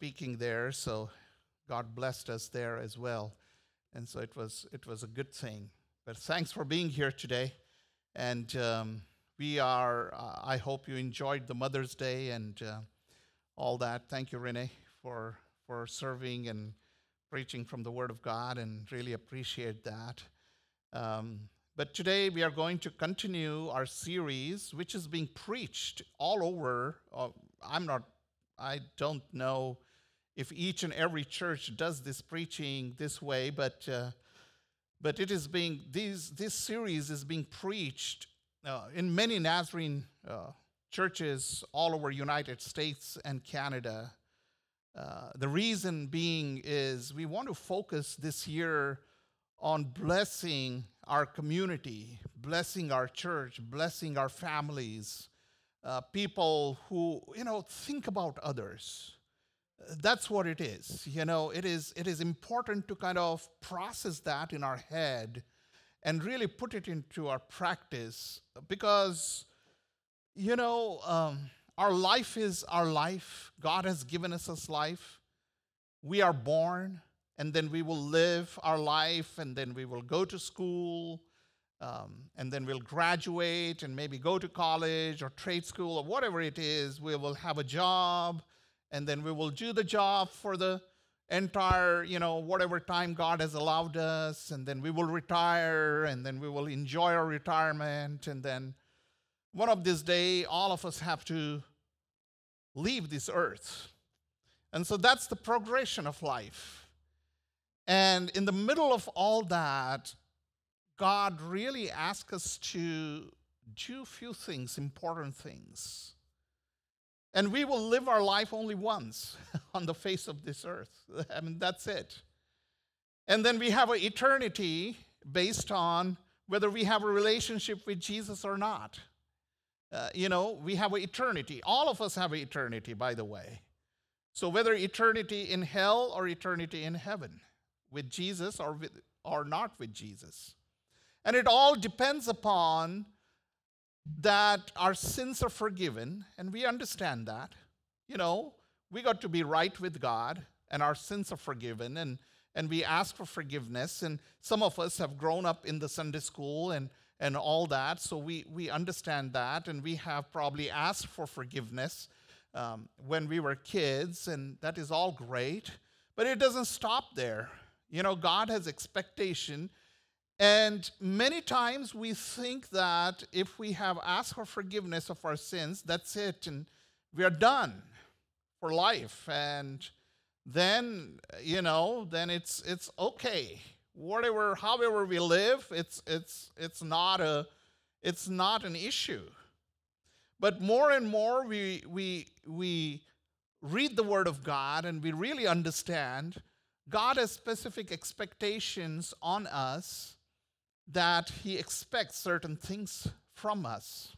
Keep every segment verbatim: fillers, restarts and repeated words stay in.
speaking there, so God blessed us there as well. And so it was it was a good thing. But thanks for being here today. And um, we are, uh, I hope you enjoyed the Mother's Day and uh, all that. Thank you, Renee, for, for serving and preaching from the Word of God, and really appreciate that. Um, but today we are going to continue our series, which is being preached all over. Uh, I'm not, I don't know if each and every church does this preaching this way, but uh, but it is being these this series is being preached uh, in many Nazarene uh, churches all over United States and Canada. Uh, the reason being is we want to focus this year on blessing our community, blessing our church, blessing our families, uh, people who you know think about others. That's what it is. You know, it is it is important to kind of process that in our head and really put it into our practice, because, you know, um, our life is our life. God has given us this life. We are born, and then we will live our life, and then we will go to school, um, and then we'll graduate and maybe go to college or trade school or whatever it is. We will have a job, and then we will do the job for the entire, you know, whatever time God has allowed us, and then we will retire, and then we will enjoy our retirement, and then one of this day, all of us have to leave this earth. And so that's the progression of life. And in the middle of all that, God really asks us to do a few things, important things. And we will live our life only once on the face of this earth. I mean, that's it. And then we have an eternity based on whether we have a relationship with Jesus or not. Uh, you know, we have an eternity. All of us have an eternity, by the way. So whether eternity in hell or eternity in heaven, with Jesus or, with, or not with Jesus. And it all depends upon that our sins are forgiven, and we understand that. You know, we got to be right with God, and our sins are forgiven, and, and we ask for forgiveness. And some of us have grown up in the Sunday school and, and all that, so we, we understand that, and we have probably asked for forgiveness um, when we were kids, and that is all great. But it doesn't stop there. You know, God has expectation. And many times we think that if we have asked for forgiveness of our sins, that's it, and we are done for life. And then, you know, then it's it's okay. Whatever, however we live, it's it's it's not a it's not an issue. But more and more we we we read the Word of God, and we really understand God has specific expectations on us, that He expects certain things from us.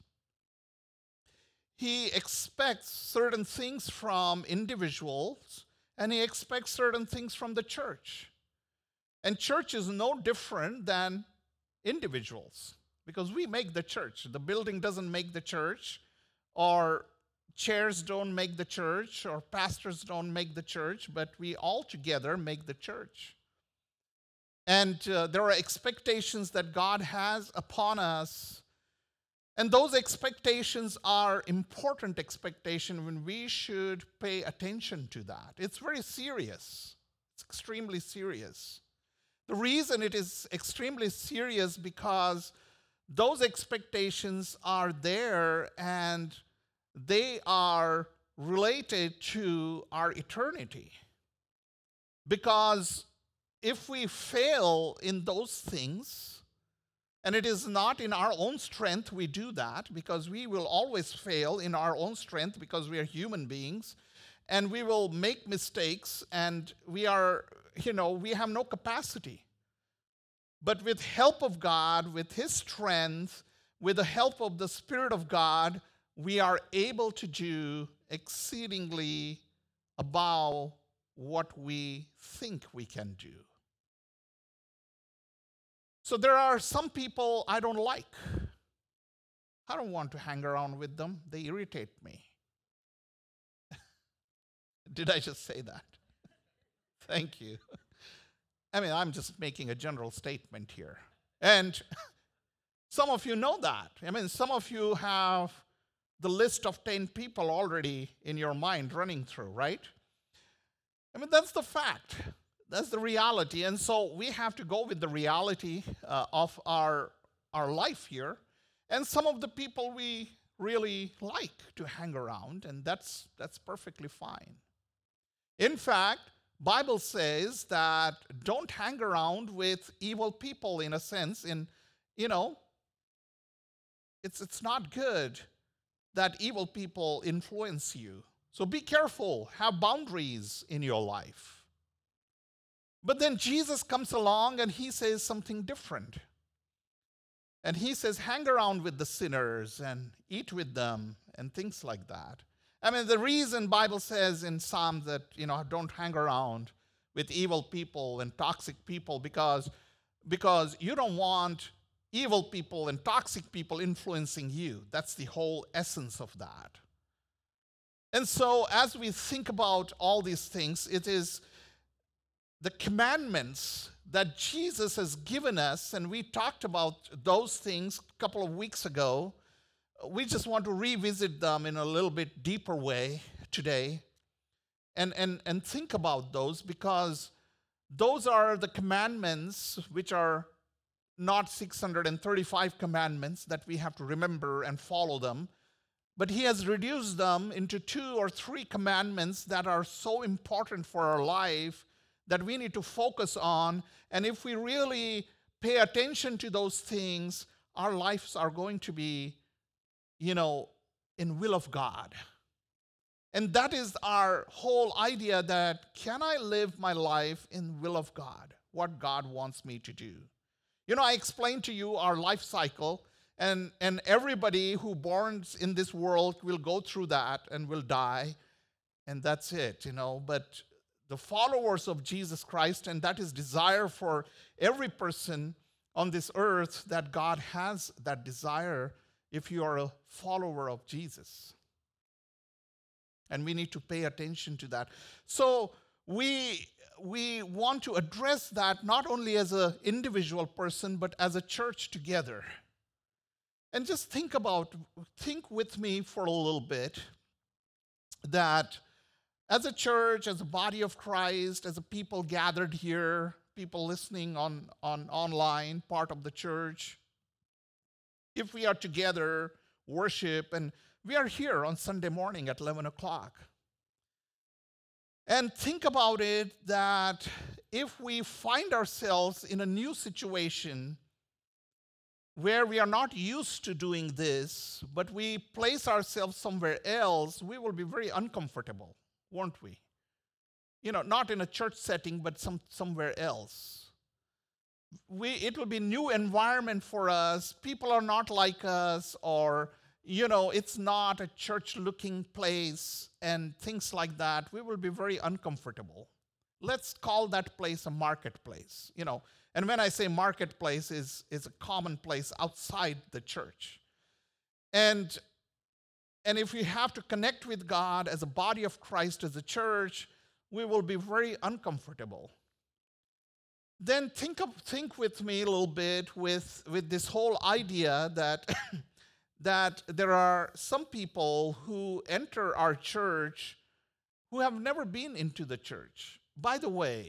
He expects certain things from individuals, and He expects certain things from the church. And church is no different than individuals, because we make the church. The building doesn't make the church, or chairs don't make the church, or pastors don't make the church, but we all together make the church. And uh, there are expectations that God has upon us. And those expectations are important expectations, when we should pay attention to that. It's very serious. It's extremely serious. The reason it is extremely serious because those expectations are there, and they are related to our eternity. Because if we fail in those things, and it is not in our own strength we do that, because we will always fail in our own strength, because we are human beings, and we will make mistakes, and we are, you know, we have no capacity. But with help of God, with His strength, with the help of the Spirit of God, we are able to do exceedingly above what we think we can do. So there are some people I don't like. I don't want to hang around with them. They irritate me. Did I just say that? Thank you. I mean, I'm just making a general statement here. And some of you know that. I mean, some of you have the list of ten people already in your mind running through, right? I mean, that's the fact. That's the reality. And so we have to go with the reality uh, of our, our life here. And some of the people we really like to hang around, and that's, that's perfectly fine. In fact, Bible says that don't hang around with evil people in a sense. In, you know, it's, it's not good that evil people influence you. So be careful, have boundaries in your life. But then Jesus comes along and he says something different. And he says, hang around with the sinners and eat with them and things like that. I mean, the reason Bible says in Psalms that, you know, don't hang around with evil people and toxic people because, because you don't want evil people and toxic people influencing you. That's the whole essence of that. And so as we think about all these things, it is the commandments that Jesus has given us, and we talked about those things a couple of weeks ago. We just want to revisit them in a little bit deeper way today and, and, and think about those, because those are the commandments which are not six hundred thirty-five commandments that we have to remember and follow them, but he has reduced them into two or three commandments that are so important for our life that we need to focus on. And if we really pay attention to those things, our lives are going to be, you know, in will of God. And that is our whole idea, that can I live my life in will of God, what God wants me to do? You know, I explained to you our life cycle, and, and everybody who borns in this world will go through that and will die, and that's it, you know. But the followers of Jesus Christ, and that is desire for every person on this earth, that God has that desire if you are a follower of Jesus. And we need to pay attention to that. So we, we want to address that not only as an individual person, but as a church together. And just think about, think with me for a little bit, that as a church, as a body of Christ, as a people gathered here, people listening on, on online, part of the church, if we are together, worship, and we are here on Sunday morning at eleven o'clock. And think about it, that if we find ourselves in a new situation where we are not used to doing this, but we place ourselves somewhere else, we will be very uncomfortable, won't we? You know, not in a church setting, but some, somewhere else. We, it will be a new environment for us. People are not like us, or, you know, it's not a church-looking place and things like that. We will be very uncomfortable. Let's call that place a marketplace, you know. And when I say marketplace, is is a common place outside the church. And, and if we have to connect with God as a body of Christ, as a church, we will be very uncomfortable. Then think of, think with me a little bit with, with this whole idea that, that there are some people who enter our church who have never been into the church. By the way,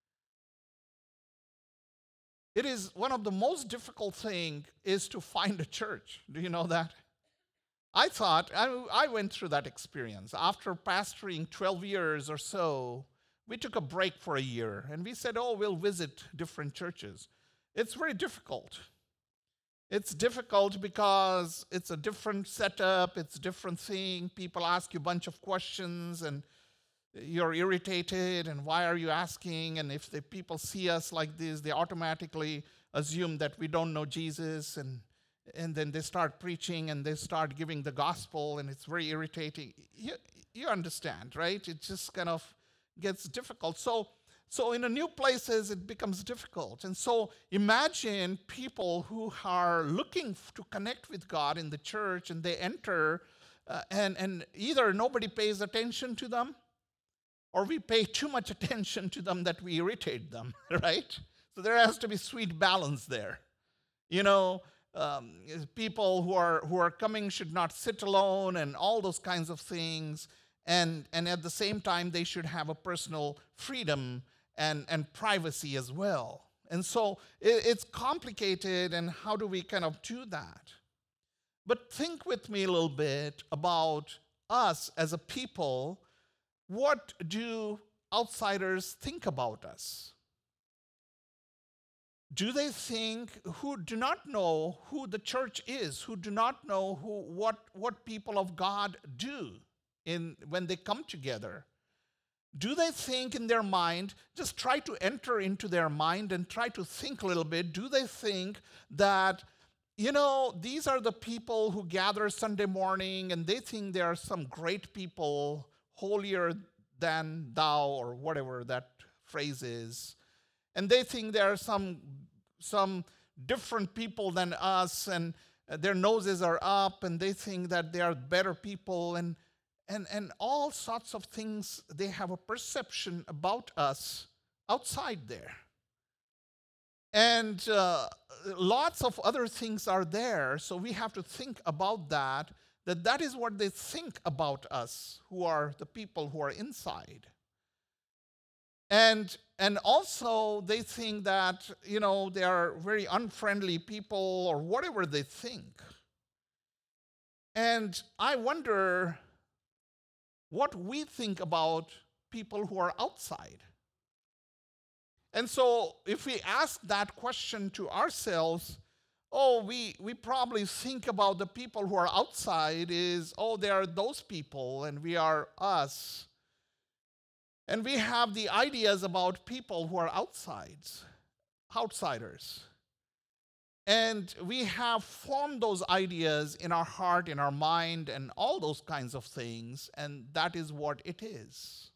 it is one of the most difficult things is to find a church. Do you know that? I thought, I, I went through that experience. After pastoring twelve years or so, we took a break for a year, and we said, oh, we'll visit different churches. It's very difficult. It's difficult because it's a different setup, it's a different thing. People ask you a bunch of questions, and you're irritated, and why are you asking? And if the people see us like this, they automatically assume that we don't know Jesus, and and then they start preaching and they start giving the gospel, and it's very irritating. You, you understand, right? It just kind of gets difficult. So, so in the new places, it becomes difficult. And so imagine people who are looking to connect with God in the church, and they enter, uh, and, and either nobody pays attention to them, or we pay too much attention to them that we irritate them, right? So there has to be sweet balance there. You know, um, people who are who are coming should not sit alone, and all those kinds of things. And and at the same time, they should have a personal freedom and and privacy as well. And so it, it's complicated. And how do we kind of do that? But think with me a little bit about us as a people. What do outsiders think about us? Do they think, who do not know who the church is, who do not know who what, what people of God do in when they come together? Do they think in their mind, just try to enter into their mind and try to think a little bit, do they think that, you know, these are the people who gather Sunday morning and they think they are some great people, holier than thou, or whatever that phrase is. And they think there are some, some different people than us, and their noses are up, and they think that they are better people, and, and, and all sorts of things. They have a perception about us outside there. And uh, lots of other things are there, so we have to think about that, that that is what they think about us, who are the people who are inside. And and also they think that, you know, they are very unfriendly people or whatever they think. And I wonder what we think about people who are outside. And so if we ask that question to ourselves, oh, we, we probably think about the people who are outside is, oh, they are those people and we are us. And we have the ideas about people who are outsides, outsiders. And we have formed those ideas in our heart, in our mind, and all those kinds of things, and that is what it is.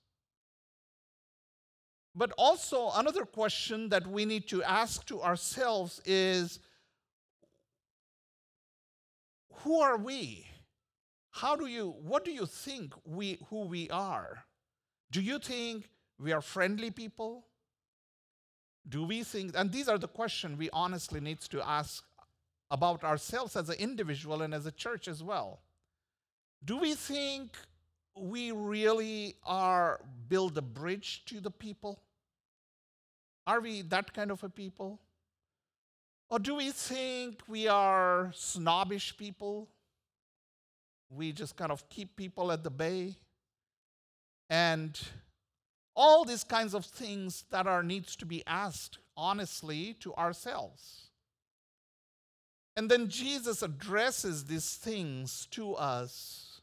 But also another question that we need to ask to ourselves is, who are we? How do you, what do you think we, who we are? Do you think we are friendly people? Do we think, and these are the questions we honestly need to ask about ourselves as an individual and as a church as well. Do we think we really are build a bridge to the people? Are we that kind of a people? Or do we think we are snobbish people? We just kind of keep people at the bay? And all these kinds of things that are needs to be asked honestly to ourselves. And then Jesus addresses these things to us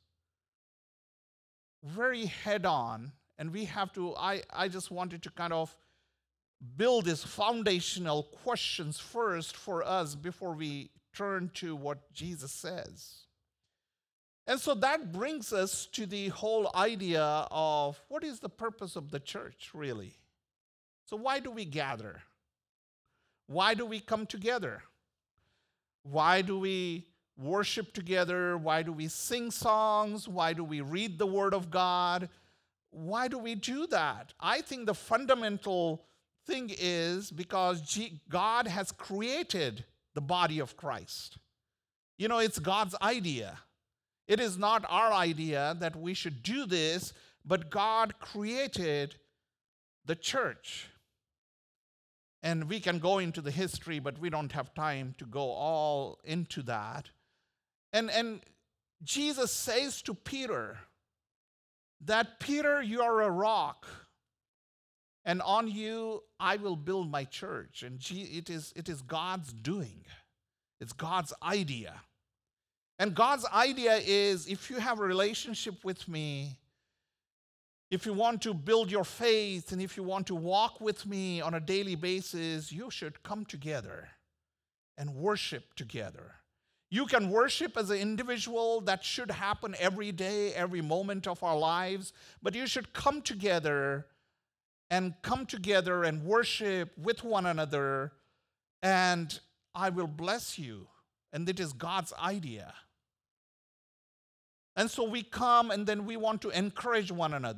very head on. And we have to, I, I just wanted to kind of build these foundational questions first for us before we turn to what Jesus says. And so that brings us to the whole idea of what is the purpose of the church, really? So why do we gather? Why do we come together? Why do we worship together? Why do we sing songs? Why do we read the Word of God? Why do we do that? I think the fundamental thing is because God has created the body of Christ. You know, it's God's idea. It is not our idea that we should do this, but God created the church. And we can go into the history, but we don't have time to go all into that. And, and Jesus says to Peter that, Peter, you are a rock, and on you I will build my church. And it is, it is God's doing. It's God's idea. And God's idea is, if you have a relationship with me, if you want to build your faith, and if you want to walk with me on a daily basis, you should come together and worship together. You can worship as an individual. That should happen every day, every moment of our lives. But you should come together and come together and worship with one another, and I will bless you. And it is God's idea. And so we come and then we want to encourage one another.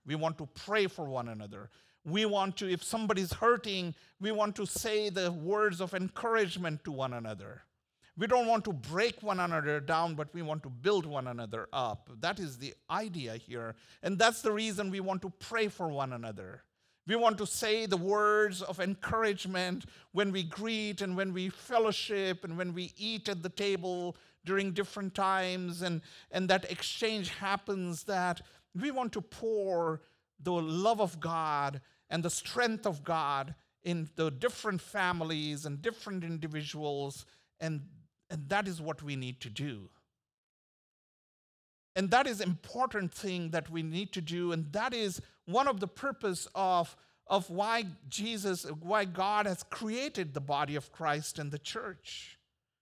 We want to pray for one another. We want to, if somebody's hurting, we want to say the words of encouragement to one another. We don't want to break one another down, but we want to build one another up. That is the idea here. And that's the reason we want to pray for one another. We want to say the words of encouragement when we greet and when we fellowship and when we eat at the table during different times, and, and that exchange happens, that we want to pour the love of God and the strength of God in the different families and different individuals, and, and that is what we need to do. And that is an important thing that we need to do, and that is one of the purpose of, of why Jesus, why God has created the body of Christ and the church.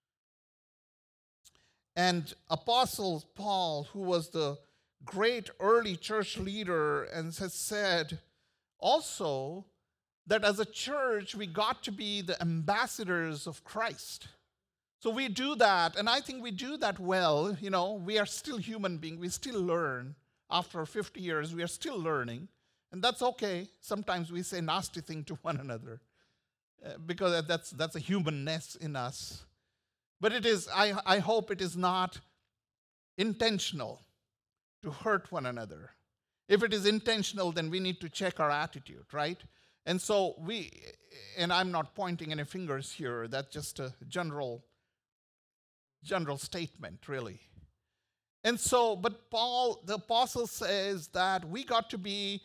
And Apostle Paul, who was the great early church leader, and has said also that as a church, we got to be the ambassadors of Christ. So we do that, and I think we do that well. You know, we are still human beings. We still learn. After fifty years, we are still learning, and that's okay. Sometimes we say nasty things to one another uh, because that's, that's a humanness in us. But it is, I, I hope it is not intentional to hurt one another. If it is intentional, then we need to check our attitude, right? And so we, and I'm not pointing any fingers here, that's just a general, general statement, really. And so, but Paul, the apostle, says that we got to be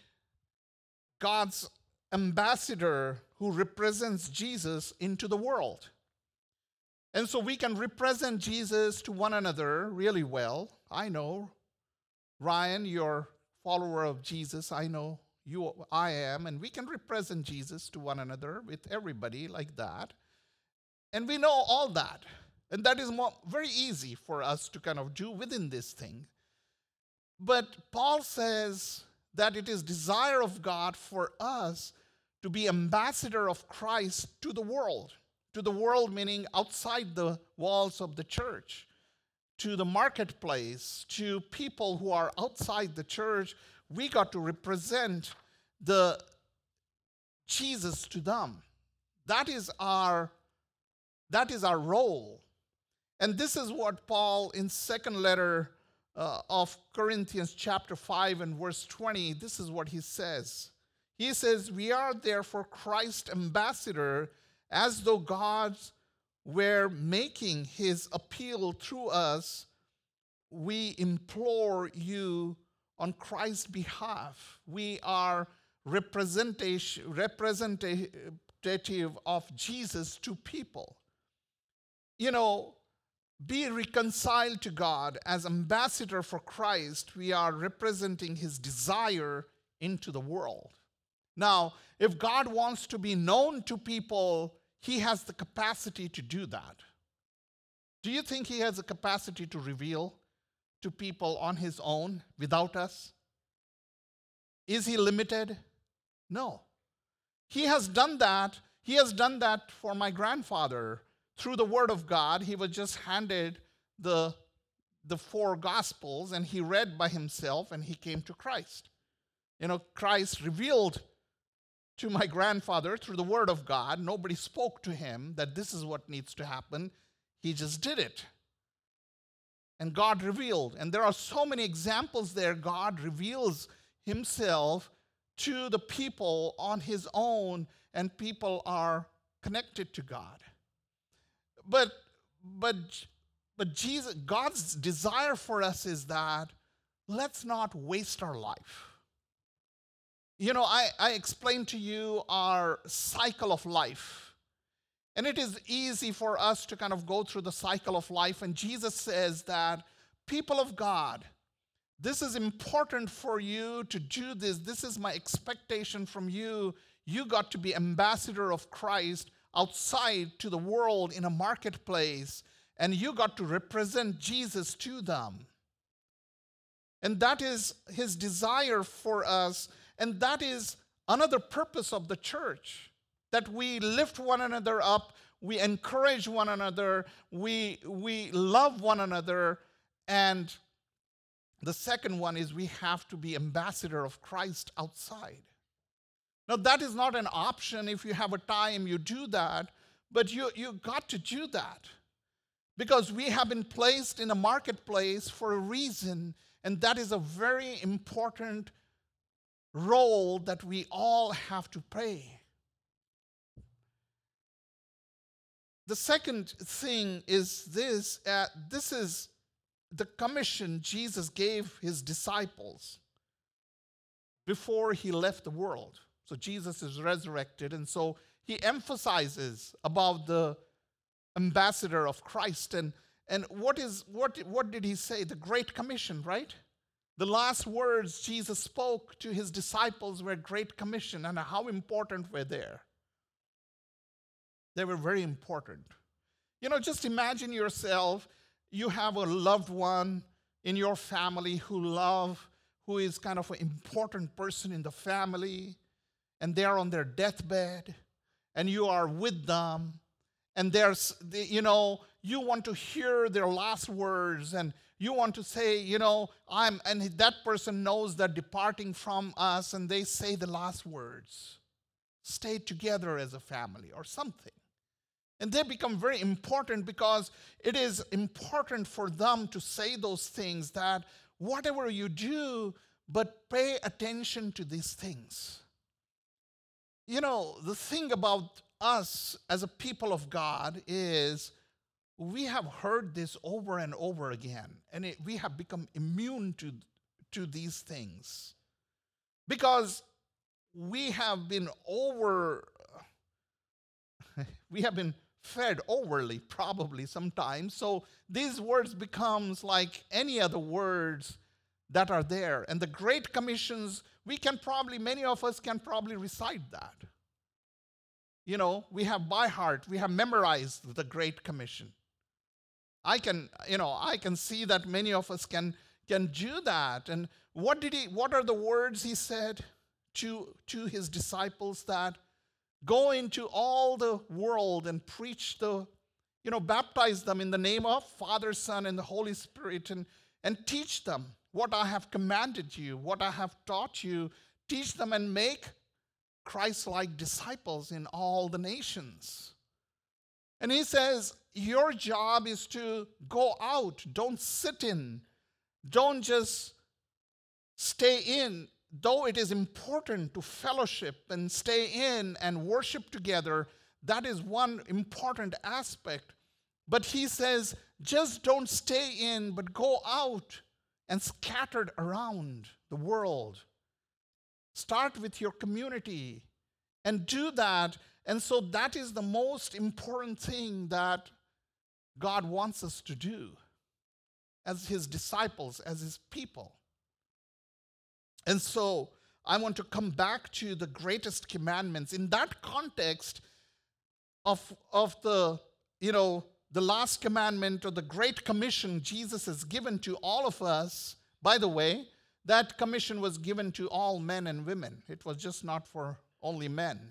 God's ambassador who represents Jesus into the world. And so we can represent Jesus to one another really well. I know, Ryan, you're a follower of Jesus. I know you, I am. And we can represent Jesus to one another with everybody like that. And we know all that. And that is more, very easy for us to kind of do within this thing. But Paul says that it is desire of God for us to be ambassador of Christ to the world. To the world, meaning outside the walls of the church, to the marketplace, to people who are outside the church. We got to represent the Jesus to them. That is our, that is our role. And this is what Paul, in second letter uh, of Corinthians chapter five and verse twenty, this is what he says. He says, "We are therefore Christ's ambassador, as though God were making his appeal through us. We implore you on Christ's behalf." We are representation, representative of Jesus to people. You know, be reconciled to God. As ambassador for Christ, we are representing his desire into the world. Now, if God wants to be known to people, he has the capacity to do that. Do you think he has the capacity to reveal to people on his own without us? Is he limited? No. He has done that. He has done that for my grandfather. Through the word of God, he was just handed the, the four gospels, and he read by himself, and he came to Christ. You know, Christ revealed to my grandfather through the word of God. Nobody spoke to him that this is what needs to happen. He just did it. And God revealed. And there are so many examples there. God reveals himself to the people on his own, and people are connected to God. But, but, but Jesus, God's desire for us is that let's not waste our life. You know, I, I explained to you our cycle of life. And it is easy for us to kind of go through the cycle of life. And Jesus says that, people of God, this is important for you to do this. This is my expectation from you. You got to be ambassador of Christ outside to the world in a marketplace. And you got to represent Jesus to them. And that is his desire for us. And that is another purpose of the church, that we lift one another up, we encourage one another, we, we love one another, and, The second one is we have to be ambassador of Christ outside. Now, that is not an option. If you have a time, you do that, but you, you got to do that because we have been placed in a marketplace for a reason, and that is a very important role that we all have to play. The second thing is this, uh, this is the commission Jesus gave his disciples before he left the world. So Jesus is resurrected, and so he emphasizes about the ambassador of Christ. And, and what is what, what did he say? The Great Commission, right? The last words Jesus spoke to his disciples were Great Commission, and how important were they? They were very important. You know, just imagine yourself, you have a loved one in your family who love, who is kind of an important person in the family, and they're on their deathbed, and you are with them, and there's, you know, you want to hear their last words, and you want to say, you know, I'm, and that person knows they're departing from us, and they say the last words. Stay together as a family or something. And they become very important because it is important for them to say those things, that whatever you do, but pay attention to these things. You know, the thing about us as a people of God is we have heard this over and over again, and it, we have become immune to, to these things because we have been over, we have been fed overly probably sometimes. So these words becomes like any other words that are there. And the Great Commissions, we can probably, many of us can probably recite that. You know, we have by heart, we have memorized the Great Commission. I can, you know, I can see that many of us can, can do that. And what did he, what are the words he said to, to his disciples? That go into all the world and preach the, you know, baptize them in the name of Father, Son, and the Holy Spirit, and, and teach them what I have commanded you, what I have taught you. Teach them and make Christ-like disciples in all the nations. And he says, your job is to go out. Don't sit in. Don't just stay in. Though it is important to fellowship and stay in and worship together, that is one important aspect. But he says, just don't stay in, but go out and scattered around the world. Start with your community and do that. And so that is the most important thing that God wants us to do as his disciples, as his people. And so I want to come back to the greatest commandments. In that context of, of the, you know, the last commandment or the Great Commission Jesus has given to all of us. By the way, that commission was given to all men and women. It was just not for only men.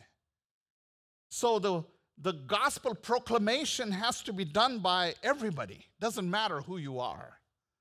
So the, the gospel proclamation has to be done by everybody. Doesn't matter who you are.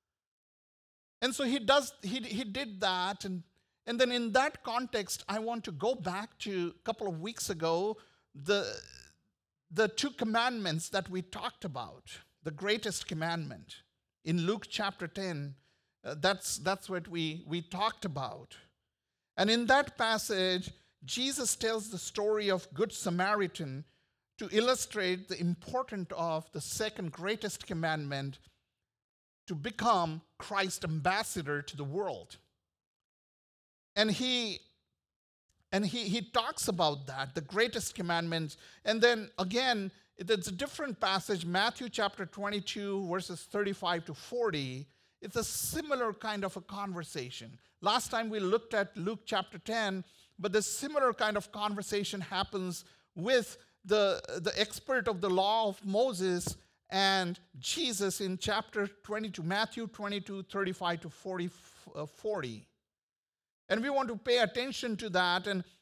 And so he does. He, he did that. And, and then in that context, I want to go back to a couple of weeks ago, the, the two commandments that we talked about, the greatest commandment. In Luke chapter ten, uh, that's, that's what we, we talked about. And in that passage, Jesus tells the story of Good Samaritan to illustrate the importance of the second greatest commandment, to become Christ's ambassador to the world. And he and he, he talks about that, the greatest commandments. And then again, it's a different passage, Matthew chapter twenty-two, verses thirty-five to forty. It's a similar kind of a conversation. Last time we looked at Luke chapter ten, but the similar kind of conversation happens with the, the expert of the law of Moses and Jesus in chapter twenty-two, Matthew twenty-two, thirty-five to forty, uh, forty. And we want to pay attention to that. And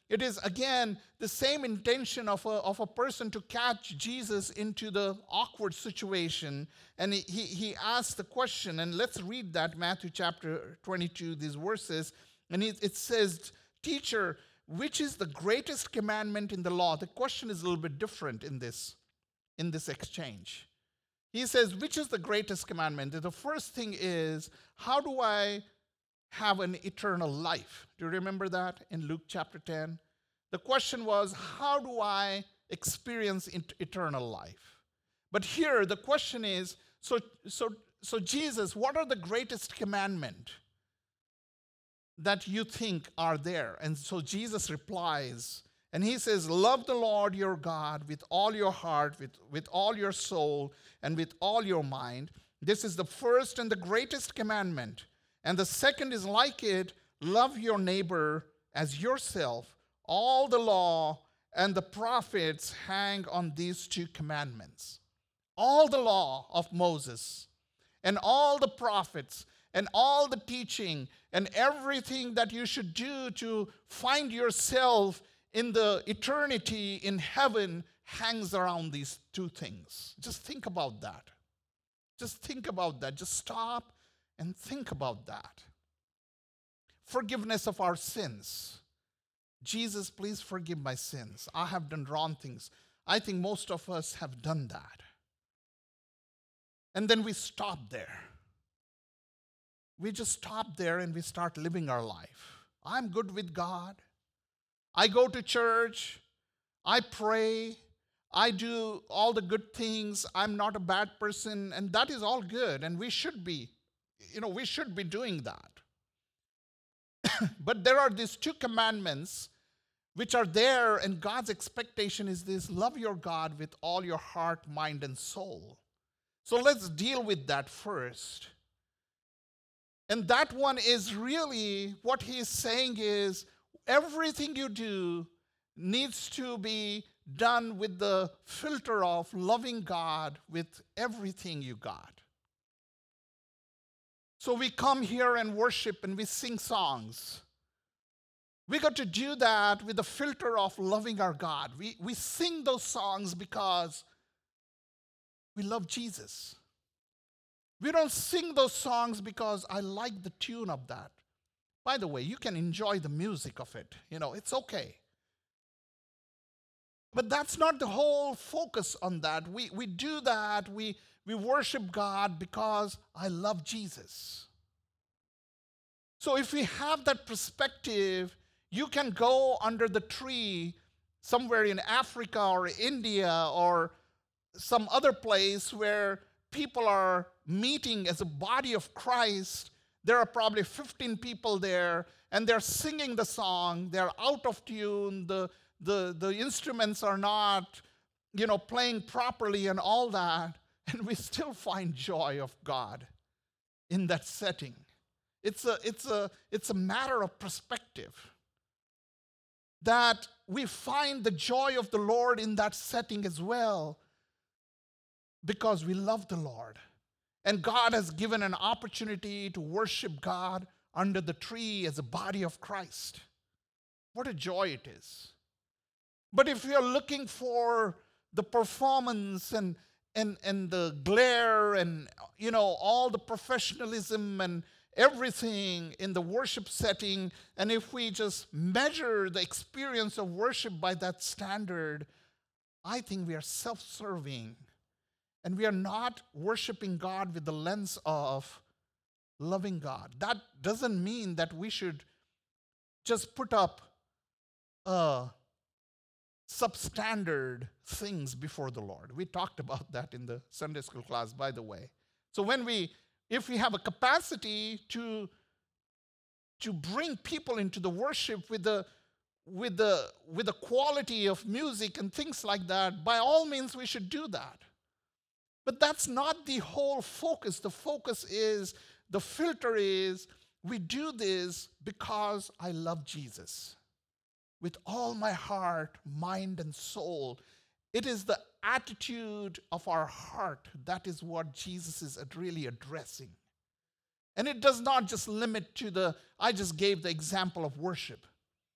it is, again, the same intention of a, of a person to catch Jesus into the awkward situation. And he, he, he asked the question, and let's read that, Matthew chapter twenty-two, these verses. And it, it says, "Teacher, which is the greatest commandment in the law?" The question is a little bit different in this, in this exchange. He says, which is the greatest commandment? The first thing is, how do I have an eternal life? Do you remember that in Luke chapter ten? The question was, how do I experience eternal life? But here the question is, so, so, so Jesus, what are the greatest commandment that you think are there? And so Jesus replies, and he says, "Love the Lord your God with all your heart, with, with all your soul, and with all your mind. This is the first and the greatest commandment. And the second is like it, love your neighbor as yourself. All the law and the prophets hang on these two commandments." All the law of Moses and all the prophets and all the teaching and everything that you should do to find yourself in the eternity in heaven hangs around these two things. Just think about that. Just think about that. Just stop and think about that. Forgiveness of our sins. Jesus, please forgive my sins. I have done wrong things. I think most of us have done that. And then we stop there. We just stop there and we start living our life. I'm good with God. I go to church. I pray. I do all the good things. I'm not a bad person. And that is all good. And we should be, you know, we should be doing that. But there are these two commandments which are there, and God's expectation is this: love your God with all your heart, mind, and soul. So let's deal with that first. And that one is really, what he is saying is, everything you do needs to be done with the filter of loving God with everything you got. So we come here and worship and we sing songs. We got to do that with the filter of loving our God. We, we sing those songs because we love Jesus. We don't sing those songs because I like the tune of that. By the way, you can enjoy the music of it. You know, it's okay. But that's not the whole focus on that. We, we do that. We, we worship God because I love Jesus. So if we have that perspective, you can go under the tree somewhere in Africa or India or some other place where people are meeting as a body of Christ. There are probably fifteen people there, and they're singing the song. They're out of tune. The, the, the instruments are not, you know, playing properly and all that. And we still find joy of God in that setting. It's a, it's a, it's a matter of perspective. That we find the joy of the Lord in that setting as well, because we love the Lord. And God has given an opportunity to worship God under the tree as a body of Christ. What a joy it is. But if you're looking for the performance and, and, and the glare and, you know, all the professionalism and everything in the worship setting, and if we just measure the experience of worship by that standard, I think we are self-serving. And we are not worshiping God with the lens of loving God. That doesn't mean that we should just put up uh, substandard things before the Lord. We talked about that in the Sunday school class, by the way. So when we, if we have a capacity to, to bring people into the worship with the, with the, with the quality of music and things like that, by all means we should do that. But that's not the whole focus. The focus is, the filter is, we do this because I love Jesus. With all my heart, mind, and soul. It is the attitude of our heart. That is what Jesus is really addressing. And it does not just limit to the, I just gave the example of worship.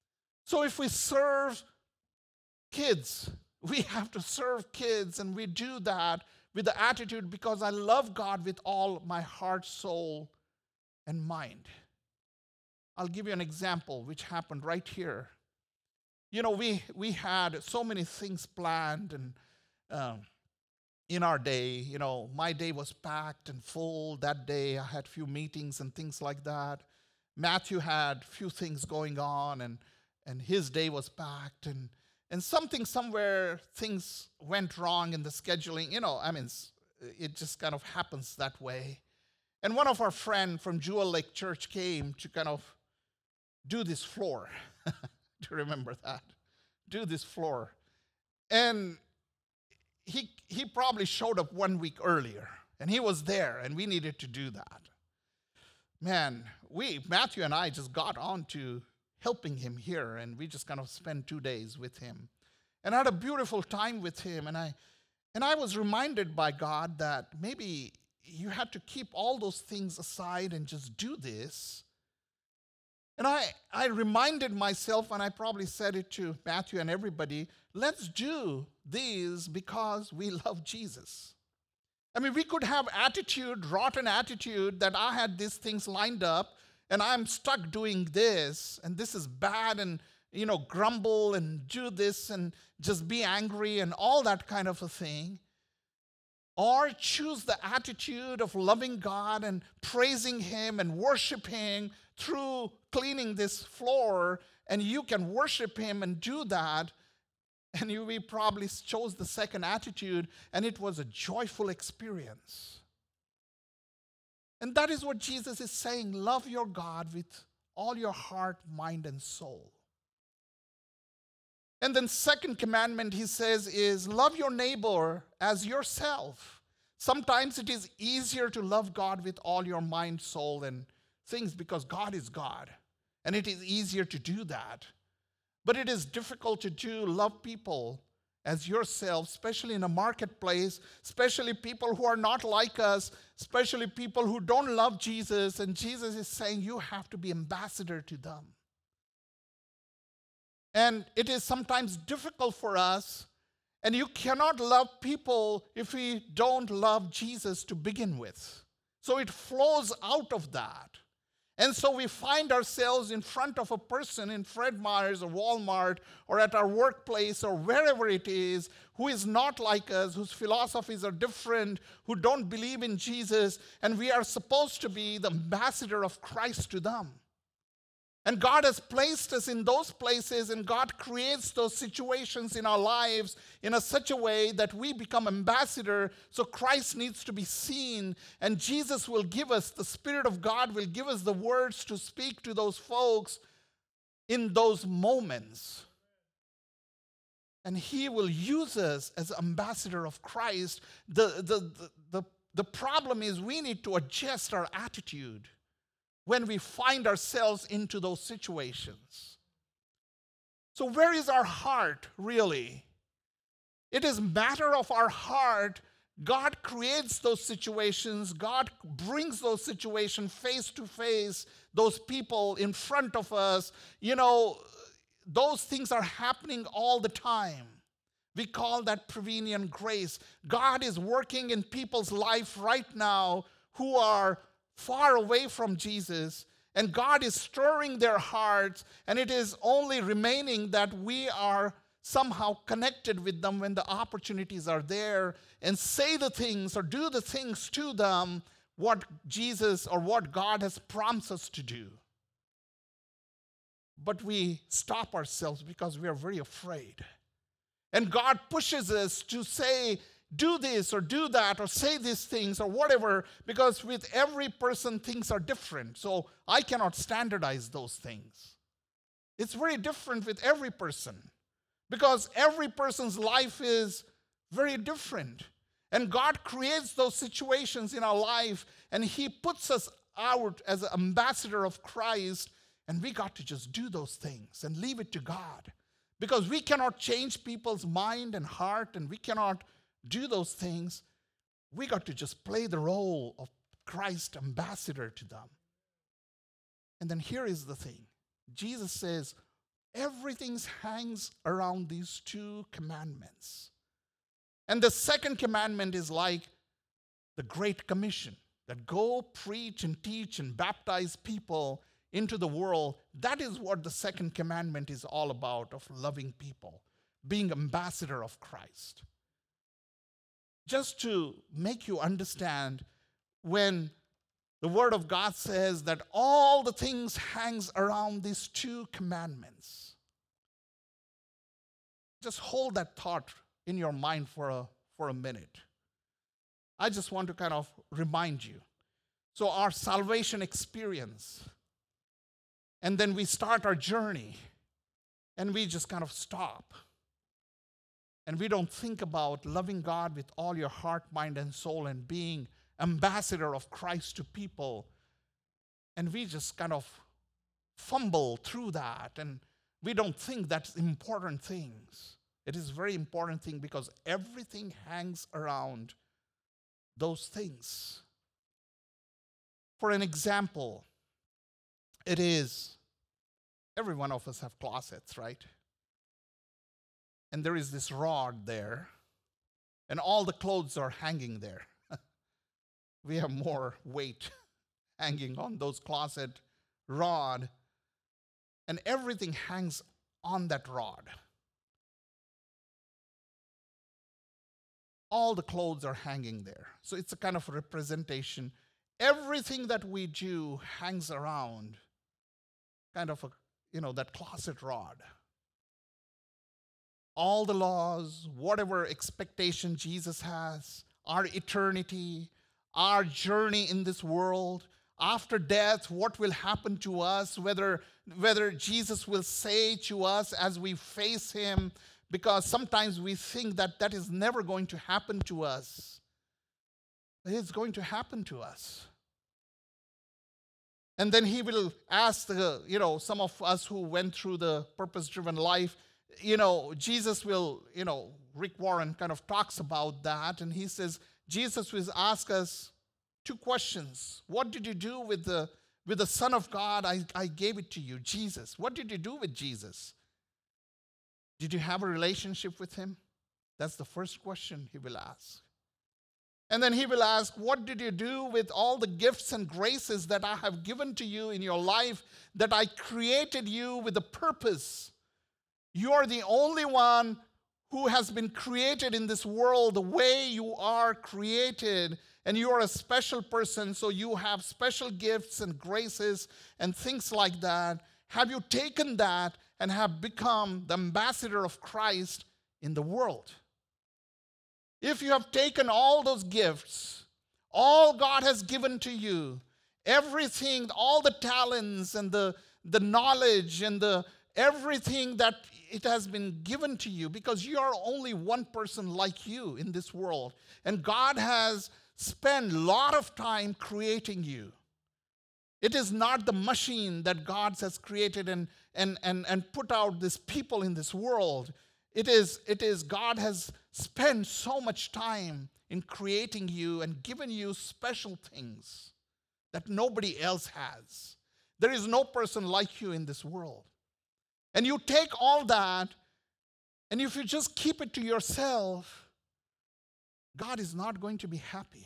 So if we serve kids, we have to serve kids, and we do that with the attitude, because I love God with all my heart, soul, and mind. I'll give you an example which happened right here. You know, we we had so many things planned, and um, in our day, you know, my day was packed and full that day. I had few meetings and things like that. Matthew had few things going on, and and his day was packed, and and something somewhere, things went wrong in the scheduling. You know, I mean, it just kind of happens that way. And one of our friends from Jewel Lake Church came to kind of do this floor. Do you remember that? Do this floor. And he he probably showed up one week earlier, and he was there, and we needed to do that. Man, we, Matthew and I, just got on to helping him here, and we just kind of spent two days with him. And I had a beautiful time with him, and I and I was reminded by God that maybe you had to keep all those things aside and just do this. And I, I reminded myself, and I probably said it to Matthew and everybody, let's do these because we love Jesus. I mean, we could have attitude, rotten attitude, that I had these things lined up, and I'm stuck doing this, and this is bad, and, you know, grumble and do this and just be angry and all that kind of a thing. Or choose the attitude of loving God and praising Him and worshiping through cleaning this floor, and you can worship Him and do that. And you we probably chose the second attitude, and it was a joyful experience. And that is what Jesus is saying. Love your God with all your heart, mind, and soul. And then second commandment, he says, is love your neighbor as yourself. Sometimes it is easier to love God with all your mind, soul, and things because God is God. And it is easier to do that. But it is difficult to do love people as yourself, especially in a marketplace, especially people who are not like us, especially people who don't love Jesus. And Jesus is saying you have to be ambassador to them. And it is sometimes difficult for us, and you cannot love people if we don't love Jesus to begin with. So it flows out of that. And so we find ourselves in front of a person in Fred Meyer's or Walmart or at our workplace or wherever it is, who is not like us, whose philosophies are different, who don't believe in Jesus, and we are supposed to be the ambassador of Christ to them. And God has placed us in those places, and God creates those situations in our lives in a such a way that we become ambassador. So Christ needs to be seen, and Jesus will give us, the Spirit of God will give us the words to speak to those folks in those moments. And He will use us as ambassador of Christ. The, the, the, the, the problem is we need to adjust our attitude when we find ourselves into those situations. So where is our heart really? It is a matter of our heart. God creates those situations. God brings those situations face to face, those people in front of us. You know, those things are happening all the time. We call that prevenient grace. God is working in people's life right now who are far away from Jesus, and God is stirring their hearts, and it is only remaining that we are somehow connected with them when the opportunities are there and say the things or do the things to them what Jesus or what God has promised us to do. But we stop ourselves because we are very afraid. And God pushes us to say, do this or do that or say these things or whatever, because with every person things are different. So I cannot standardize those things. It's very different with every person because every person's life is very different. And God creates those situations in our life, and He puts us out as an ambassador of Christ, and we got to just do those things and leave it to God, because we cannot change people's mind and heart, and we cannot do those things. We got to just play the role of Christ ambassador to them. And then here is the thing. Jesus says, Everything hangs around these two commandments. And the second commandment is like the Great Commission, that go preach and teach and baptize people into the world. That is what the second commandment is all about, of loving people, being ambassador of Christ. Just to make you understand, when the Word of God says that all the things hangs around these two commandments, just hold that thought in your mind for a, for a minute. I just want to kind of remind you. So our salvation experience, and then we start our journey, and we just kind of stop. And we don't think about loving God with all your heart, mind, and soul, and being ambassador of Christ to people. And we just kind of fumble through that, and we don't think that's important things. It is a very important thing, because everything hangs around those things. For an example, it is, every one of us have closets, right? And there is this rod there, and all the clothes are hanging there. We have more weight hanging on those closet rod, and everything hangs on that rod. All the clothes are hanging there. So it's a kind of representation. Everything that we do hangs around kind of a, you know, that closet rod. All the laws, whatever expectation Jesus has, our eternity, our journey in this world, after death, what will happen to us, whether, whether Jesus will say to us as we face him, because sometimes we think that that is never going to happen to us. It's going to happen to us. And then he will ask, the, you know, some of us who went through the purpose-driven life, you know, Jesus will, you know, Rick Warren kind of talks about that, and he says, Jesus will ask us two questions. What did you do with the, with the Son of God? I, I gave it to you, Jesus. What did you do with Jesus? Did you have a relationship with him? That's the first question he will ask. And then he will ask, what did you do with all the gifts and graces that I have given to you in your life, that I created you with a purpose? You are the only one who has been created in this world the way you are created, and you are a special person, so you have special gifts and graces and things like that. Have you taken that and have become the ambassador of Christ in the world? If you have taken all those gifts, all God has given to you, everything, all the talents and the, the knowledge and the everything that it has been given to you, because you are only one person like you in this world. And God has spent a lot of time creating you. It is not the machine that God has created and, and, and, and put out these people in this world. It is, it is God has spent so much time in creating you and given you special things that nobody else has. There is no person like you in this world. And you take all that, and if you just keep it to yourself, God is not going to be happy.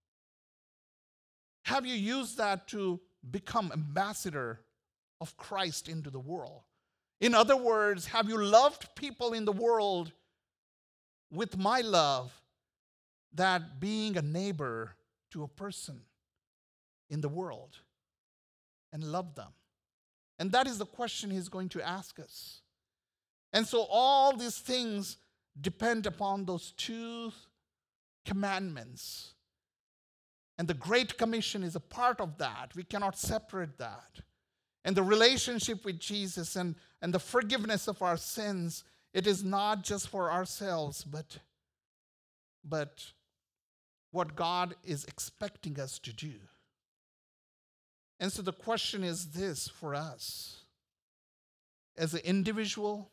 Have you used that to become ambassador of Christ into the world? In other words, have you loved people in the world with my love, that being a neighbor to a person in the world, and love them? And that is the question he's going to ask us. And so all these things depend upon those two commandments. And the Great Commission is a part of that. We cannot separate that. And the relationship with Jesus and, and the forgiveness of our sins, it is not just for ourselves, but, but what God is expecting us to do. And so the question is this for us. As an individual,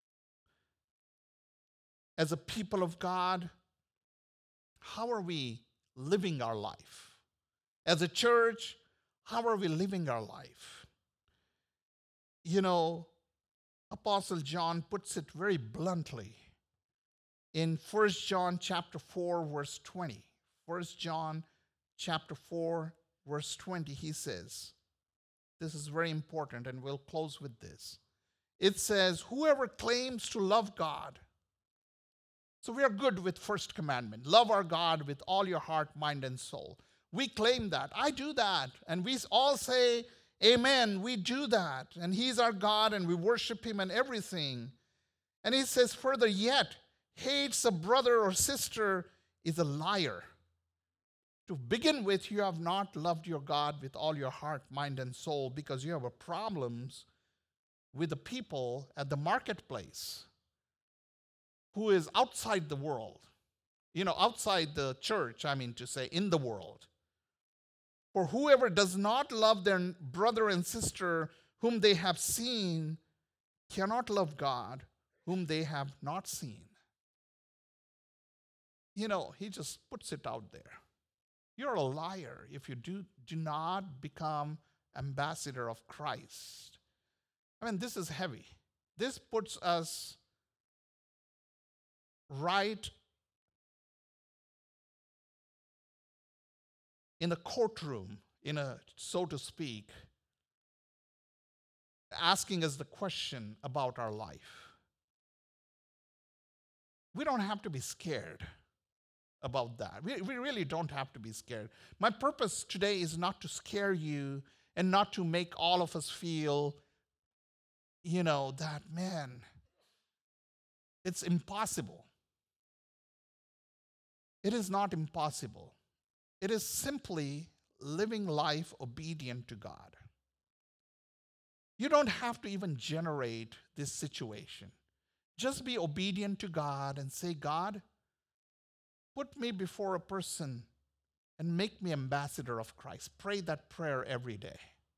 as a people of God, how are we living our life? As a church, how are we living our life? You know, Apostle John puts it very bluntly in First John chapter four, verse twenty. First John chapter four, verse twenty, he says, this is very important, and we'll close with this. It says, whoever claims to love God. So we are good with first commandment. Love our God with all your heart, mind, and soul. We claim that. I do that. And we all say, amen, we do that. And he's our God, and we worship him and everything. And he says further, yet hates a brother or sister is a liar. To begin with, you have not loved your God with all your heart, mind, and soul because you have a problems with the people at the marketplace who is outside the world. You know, outside the church, I mean to say, in the world. For whoever does not love their brother and sister whom they have seen cannot love God whom they have not seen. You know, he just puts it out there. You're a liar if you do, do not become ambassador of Christ. I mean, this is heavy. This puts us right in a courtroom, in a, so to speak, asking us the question about our life. We don't have to be scared about that. We, we really don't have to be scared. My purpose today is not to scare you and not to make all of us feel, you know, that, man, it's impossible. It is not impossible. It is simply living life obedient to God. You don't have to even generate this situation. Just be obedient to God and say, God, put me before a person and make me ambassador of Christ. Pray that prayer every day.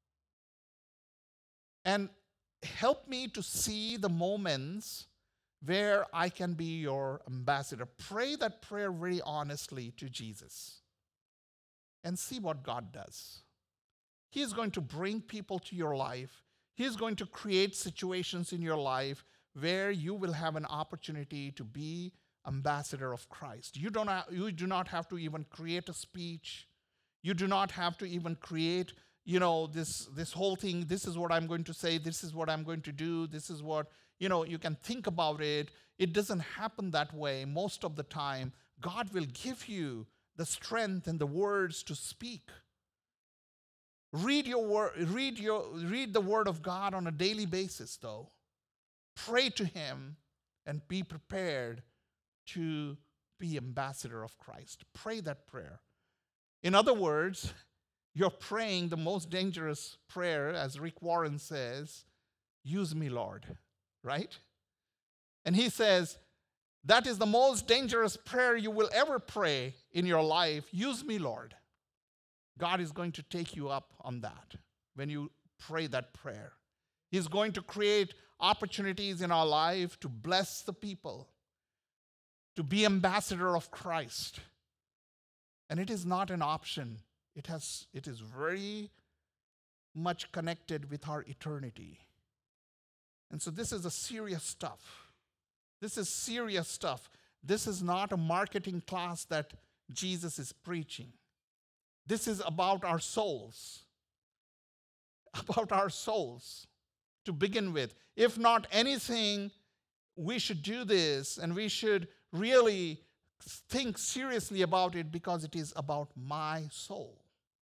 And help me to see the moments where I can be your ambassador. Pray that prayer very honestly to Jesus and see what God does. He is going to bring people to your life. He is going to create situations in your life where you will have an opportunity to be ambassador of Christ. You don't have, you do not have to even create a speech. You do not have to even create, you know, this, this whole thing. This is what I'm going to say. This is what I'm going to do. This is what, you know, you can think about it. It doesn't happen that way. Most of the time, God will give you the strength and the words to speak. Read your word, read your read the word of God on a daily basis, though. Pray to him and be prepared to be ambassador of Christ. Pray that prayer. In other words, you're praying the most dangerous prayer, as Rick Warren says, use me, Lord, right? And he says, that is the most dangerous prayer you will ever pray in your life. Use me, Lord. God is going to take you up on that when you pray that prayer. He's going to create opportunities in our life to bless the people, to be ambassador of Christ. And it is not an option. It has, it is very much connected with our eternity. And so this is a serious stuff. This is serious stuff. This is not a marketing class that Jesus is preaching. This is about our souls. About our souls to begin with. If not anything, we should do this and we should really think seriously about it because it is about my soul.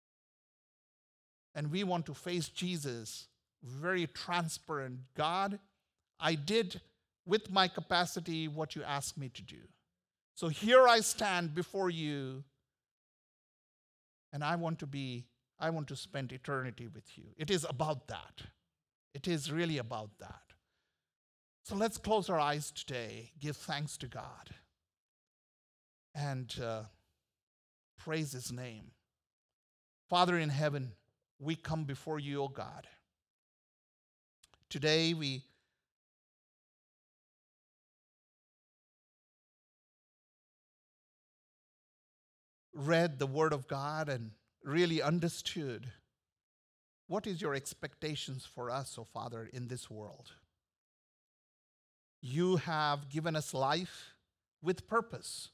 And we want to face Jesus very transparent. God, I did with my capacity what you asked me to do. So here I stand before you, and I want to be, I want to spend eternity with you. It is about that. It is really about that. So let's close our eyes today, give thanks to God, and uh, praise his name. Father in heaven, we come before you, O God. Today we read the Word of God and really understood what is your expectations for us, O Father, in this world. You have given us life with purpose.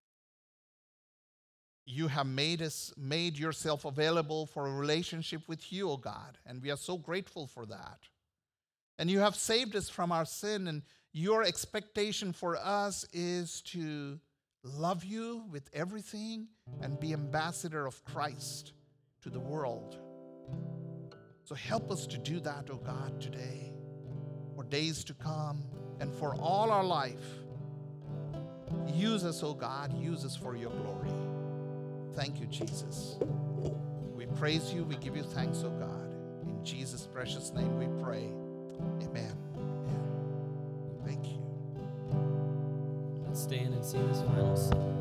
You have made us made yourself available for a relationship with you, O God, and we are so grateful for that. And you have saved us from our sin, and your expectation for us is to love you with everything and be ambassador of Christ to the world. So help us to do that, O God, today, for days to come, and for all our life. Use us, O God, use us for your glory. Thank you, Jesus. We praise you, we give you thanks, O God. In Jesus' precious name we pray. Amen. Amen. Thank you. Let's stand and sing this final song.